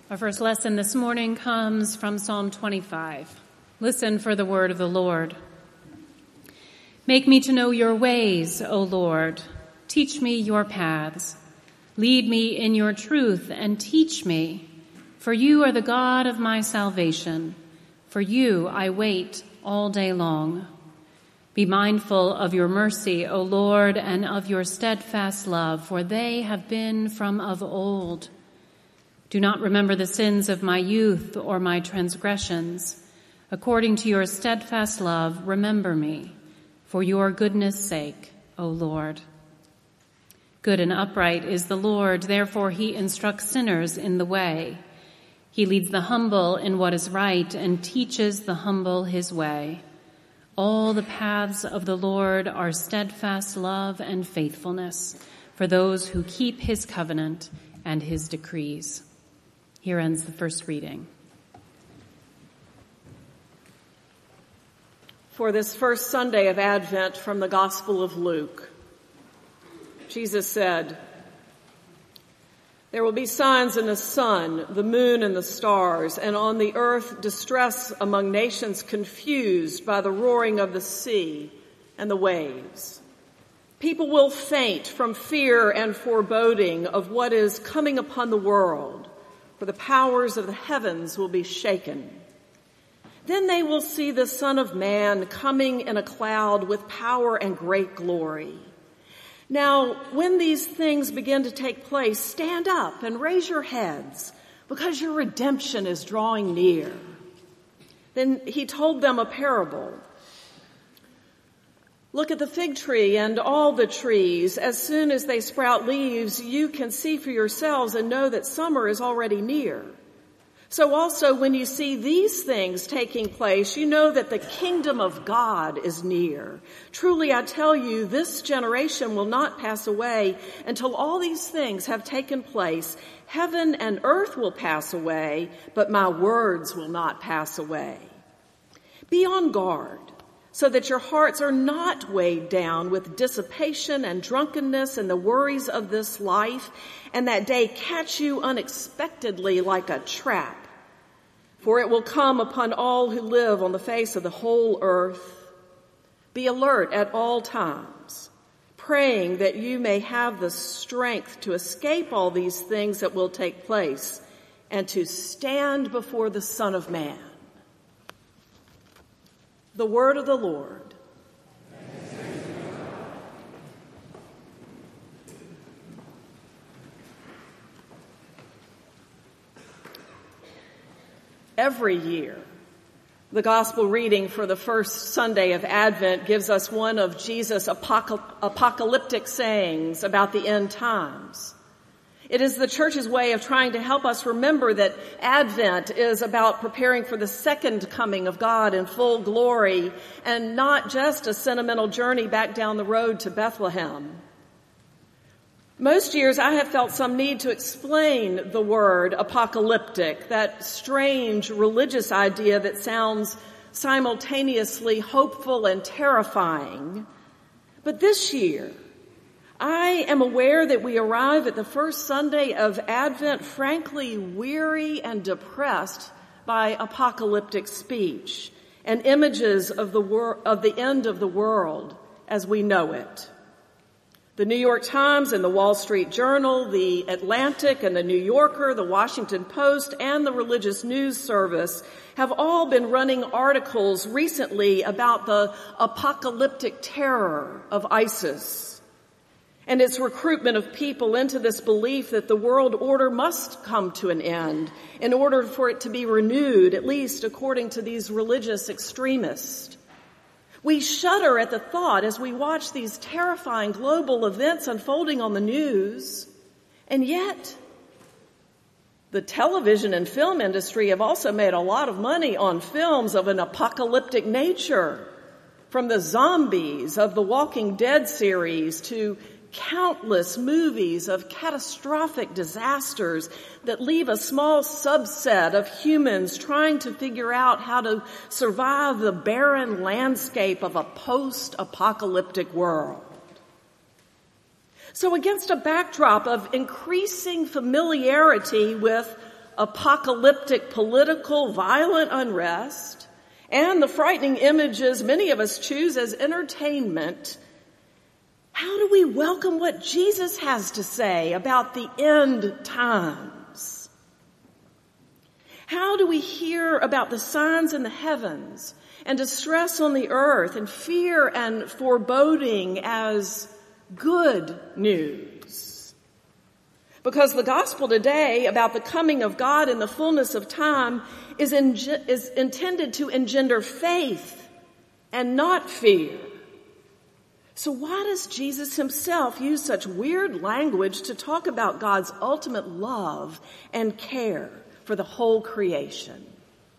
Our first lesson this morning comes from Psalm 25. Listen for the word of the Lord. Make me to know your ways, O Lord. Teach me your paths. Lead me in your truth and teach me. For you are the God of my salvation. For you I wait all day long. Be mindful of your mercy, O Lord, and of your steadfast love, for they have been from of old. Do not remember the sins of my youth or my transgressions. According to your steadfast love, remember me, for your goodness' sake, O Lord. Good and upright is the Lord, therefore he instructs sinners in the way. He leads the humble in what is right and teaches the humble his way. All the paths of the Lord are steadfast love and faithfulness for those who keep his covenant and his decrees. Here ends the first reading. For this first Sunday of Advent from the Gospel of Luke, Jesus said, "There will be signs in the sun, the moon, and the stars, and on the earth distress among nations confused by the roaring of the sea and the waves. People will faint from fear and foreboding of what is coming upon the world, for the powers of the heavens will be shaken. Then they will see the Son of Man coming in a cloud with power and great glory. Now, when these things begin to take place, stand up and raise your heads, because your redemption is drawing near." Then he told them a parable. "Look at the fig tree and all the trees. As soon as they sprout leaves, you can see for yourselves and know that summer is already near. So also when you see these things taking place, you know that the kingdom of God is near. Truly I tell you, this generation will not pass away until all these things have taken place. Heaven and earth will pass away, but my words will not pass away. Be on guard, so that your hearts are not weighed down with dissipation and drunkenness and the worries of this life, and that day catch you unexpectedly like a trap. For it will come upon all who live on the face of the whole earth. Be alert at all times, praying that you may have the strength to escape all these things that will take place and to stand before the Son of Man." The word of the Lord. Every year, the gospel reading for the first Sunday of Advent gives us one of Jesus' apocalyptic sayings about the end times. It is the church's way of trying to help us remember that Advent is about preparing for the second coming of God in full glory and not just a sentimental journey back down the road to Bethlehem. Most years I have felt some need to explain the word apocalyptic, that strange religious idea that sounds simultaneously hopeful and terrifying. But this year, I am aware that we arrive at the first Sunday of Advent frankly weary and depressed by apocalyptic speech and images of the end of the world as we know it. The New York Times and the Wall Street Journal, the Atlantic and the New Yorker, the Washington Post, and the Religious News Service have all been running articles recently about the apocalyptic terror of ISIS and its recruitment of people into this belief that the world order must come to an end in order for it to be renewed, at least according to these religious extremists. We shudder at the thought as we watch these terrifying global events unfolding on the news, and yet the television and film industry have also made a lot of money on films of an apocalyptic nature, from the zombies of the Walking Dead series to countless movies of catastrophic disasters that leave a small subset of humans trying to figure out how to survive the barren landscape of a post-apocalyptic world. So against a backdrop of increasing familiarity with apocalyptic political violent unrest and the frightening images many of us choose as entertainment, how do we welcome what Jesus has to say about the end times? How do we hear about the signs in the heavens and distress on the earth and fear and foreboding as good news? Because the gospel today about the coming of God in the fullness of time is intended to engender faith and not fear. So why does Jesus himself use such weird language to talk about God's ultimate love and care for the whole creation?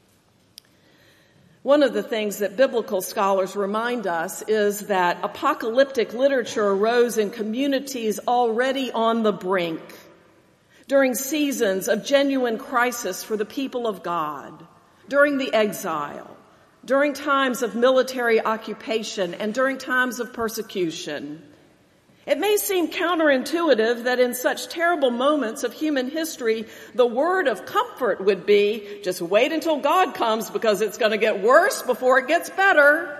One of the things that biblical scholars remind us is that apocalyptic literature arose in communities already on the brink, during seasons of genuine crisis for the people of God, during the exile, during times of military occupation, and during times of persecution. It may seem counterintuitive that in such terrible moments of human history, the word of comfort would be, just wait until God comes because it's going to get worse before it gets better.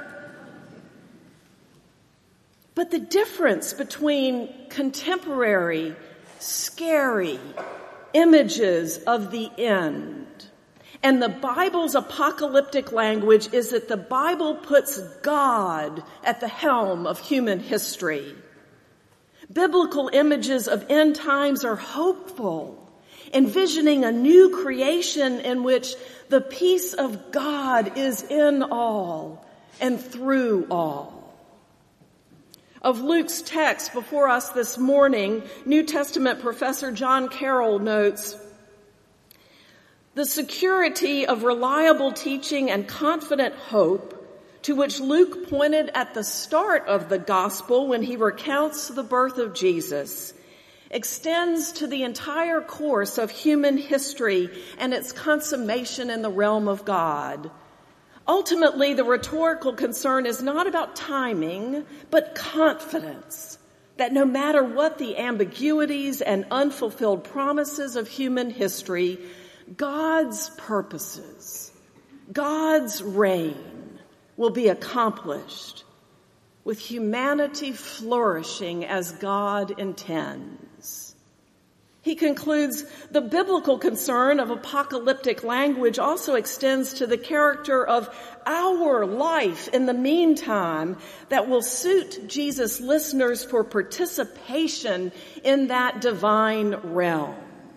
But the difference between contemporary, scary images of the end and the Bible's apocalyptic language is that the Bible puts God at the helm of human history. Biblical images of end times are hopeful, envisioning a new creation in which the peace of God is in all and through all. Of Luke's text before us this morning, New Testament professor John Carroll notes, the security of reliable teaching and confident hope to which Luke pointed at the start of the gospel when he recounts the birth of Jesus extends to the entire course of human history and its consummation in the realm of God. Ultimately, the rhetorical concern is not about timing, but confidence that no matter what the ambiguities and unfulfilled promises of human history, God's purposes, God's reign will be accomplished with humanity flourishing as God intends. He concludes, the biblical concern of apocalyptic language also extends to the character of our life in the meantime that will suit Jesus' listeners for participation in that divine realm.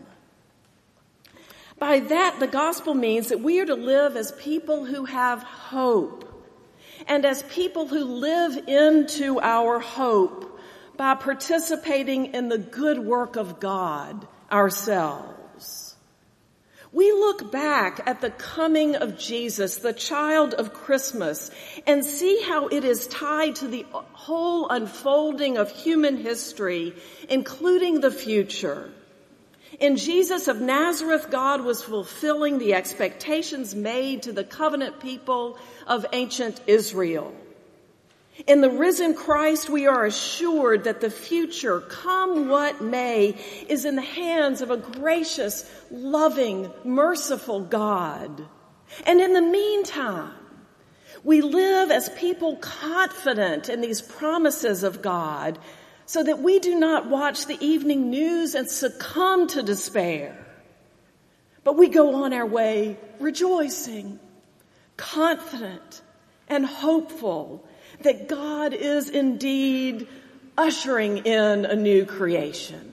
By that, the gospel means that we are to live as people who have hope and as people who live into our hope by participating in the good work of God ourselves. We look back at the coming of Jesus, the child of Christmas, and see how it is tied to the whole unfolding of human history, including the future. In Jesus of Nazareth, God was fulfilling the expectations made to the covenant people of ancient Israel. In the risen Christ, we are assured that the future, come what may, is in the hands of a gracious, loving, merciful God. And in the meantime, we live as people confident in these promises of God, so that we do not watch the evening news and succumb to despair, but we go on our way rejoicing, confident, and hopeful that God is indeed ushering in a new creation.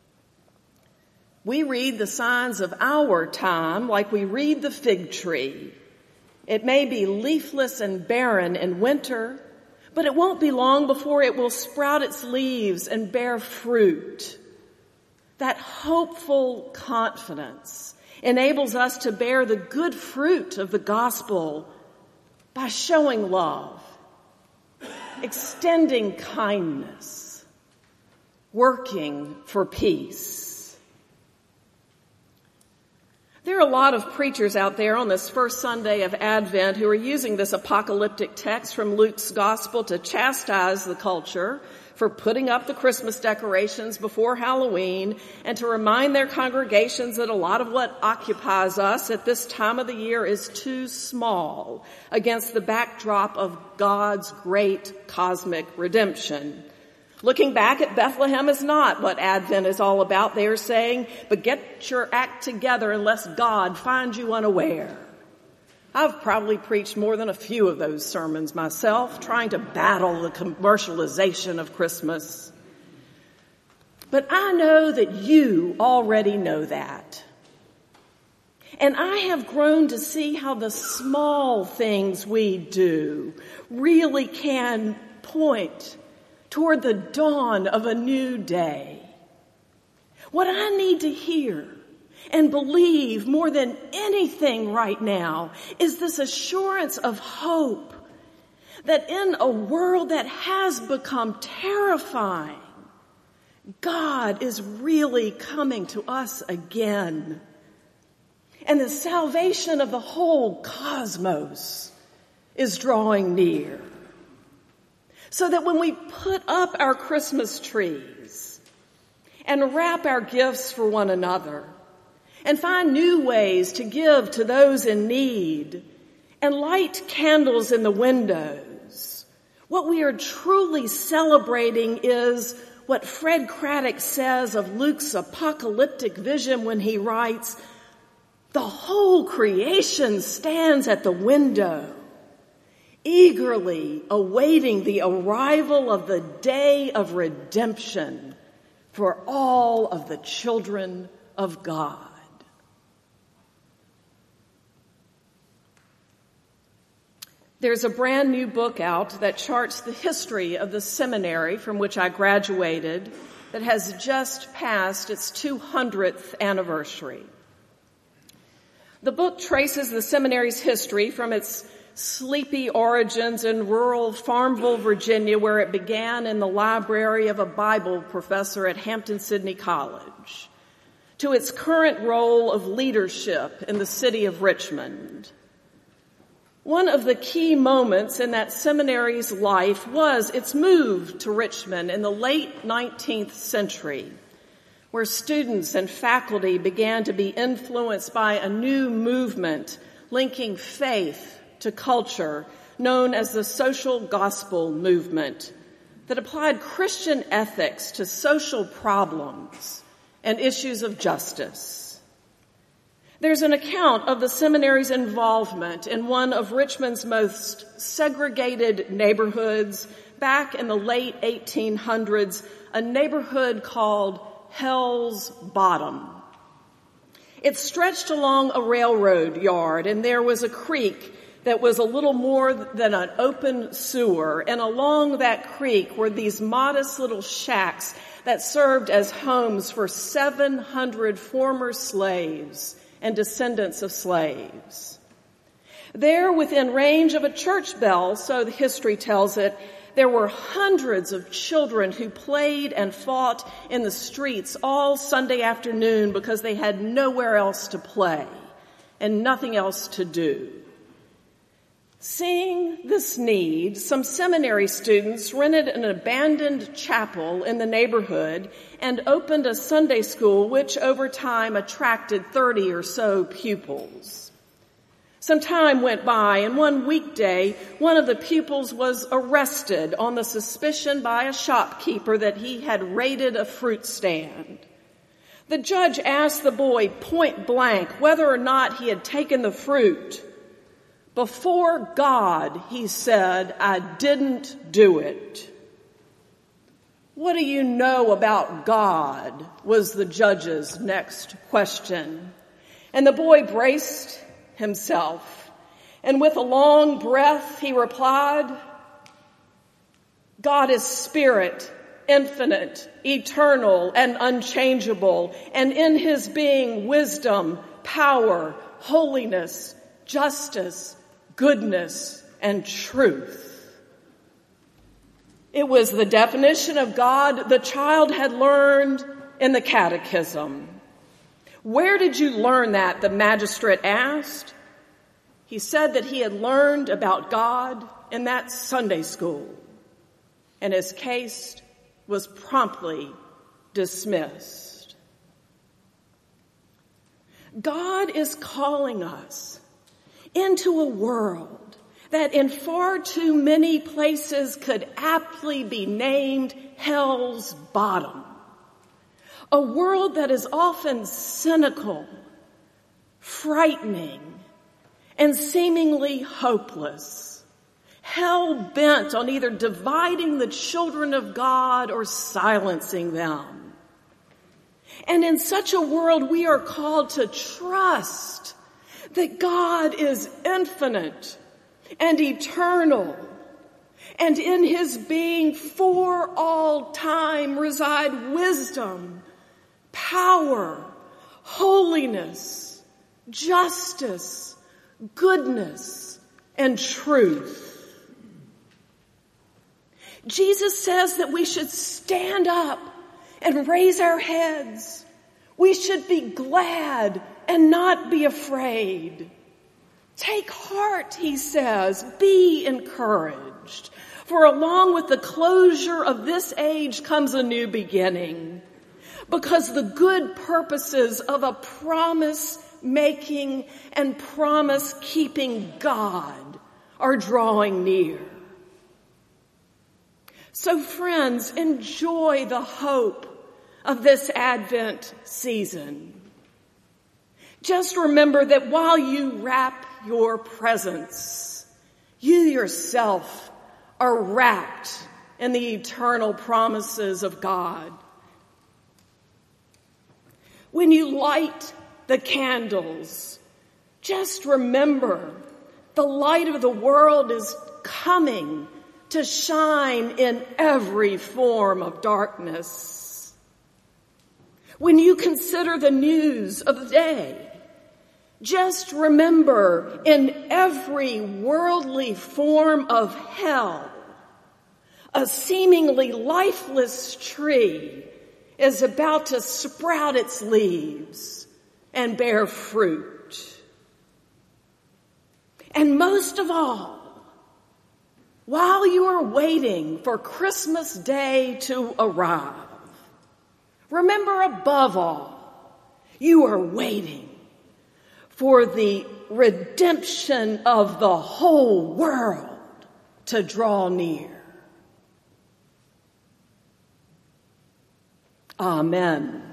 We read the signs of our time like we read the fig tree. It may be leafless and barren in winter, but it won't be long before it will sprout its leaves and bear fruit. That hopeful confidence enables us to bear the good fruit of the gospel by showing love, extending kindness, working for peace. There are a lot of preachers out there on this first Sunday of Advent who are using this apocalyptic text from Luke's gospel to chastise the culture for putting up the Christmas decorations before Halloween and to remind their congregations that a lot of what occupies us at this time of the year is too small against the backdrop of God's great cosmic redemption. Looking back at Bethlehem is not what Advent is all about, they are saying, but get your act together unless God finds you unaware. I've probably preached more than a few of those sermons myself, trying to battle the commercialization of Christmas. But I know that you already know that. And I have grown to see how the small things we do really can point toward the dawn of a new day. What I need to hear and believe more than anything right now is this assurance of hope that in a world that has become terrifying, God is really coming to us again. And the salvation of the whole cosmos is drawing near. So that when we put up our Christmas trees and wrap our gifts for one another, and find new ways to give to those in need, and light candles in the windows, what we are truly celebrating is what Fred Craddock says of Luke's apocalyptic vision when he writes, "The whole creation stands at the window, eagerly awaiting the arrival of the day of redemption for all of the children of God." There's a brand new book out that charts the history of the seminary from which I graduated that has just passed its 200th anniversary. The book traces the seminary's history from its sleepy origins in rural Farmville, Virginia, where it began in the library of a Bible professor at Hampton-Sydney College, to its current role of leadership in the city of Richmond. One of the key moments in that seminary's life was its move to Richmond in the late 19th century, where students and faculty began to be influenced by a new movement linking faith to culture known as the social gospel movement that applied Christian ethics to social problems and issues of justice. There's an account of the seminary's involvement in one of Richmond's most segregated neighborhoods back in the late 1800s, a neighborhood called Hell's Bottom. It stretched along a railroad yard, and there was a creek that was a little more than an open sewer, and along that creek were these modest little shacks that served as homes for 700 former slaves and descendants of slaves. There, within range of a church bell, so the history tells it, there were hundreds of children who played and fought in the streets all Sunday afternoon because they had nowhere else to play and nothing else to do. Seeing this need, some seminary students rented an abandoned chapel in the neighborhood and opened a Sunday school which over time attracted 30 or so pupils. Some time went by, and one weekday, one of the pupils was arrested on the suspicion by a shopkeeper that he had raided a fruit stand. The judge asked the boy point blank whether or not he had taken the fruit. "Before God," he said, "I didn't do it." "What do you know about God?" was the judge's next question. And the boy braced himself, and with a long breath he replied, "God is spirit, infinite, eternal, and unchangeable, and in his being wisdom, power, holiness, justice, goodness, and truth." It was the definition of God the child had learned in the catechism. "Where did you learn that?" the magistrate asked. He said that he had learned about God in that Sunday school. And his case was promptly dismissed. God is calling us into a world that in far too many places could aptly be named hell's bottom. A world that is often cynical, frightening, and seemingly hopeless, hell-bent on either dividing the children of God or silencing them. And in such a world, we are called to trust that God is infinite and eternal, and in his being for all time reside wisdom, power, holiness, justice, goodness, and truth. Jesus says that we should stand up and raise our heads. We should be glad and not be afraid. Take heart, he says, be encouraged. For along with the closure of this age comes a new beginning. Because the good purposes of a promise-making and promise-keeping God are drawing near. So friends, enjoy the hope of this Advent season. Just remember that while you wrap your presents, you yourself are wrapped in the eternal promises of God. When you light the candles, just remember the light of the world is coming to shine in every form of darkness. When you consider the news of the day, just remember in every worldly form of hell, a seemingly lifeless tree is about to sprout its leaves and bear fruit. And most of all, while you are waiting for Christmas Day to arrive, remember above all, you are waiting for the redemption of the whole world to draw near. Amen.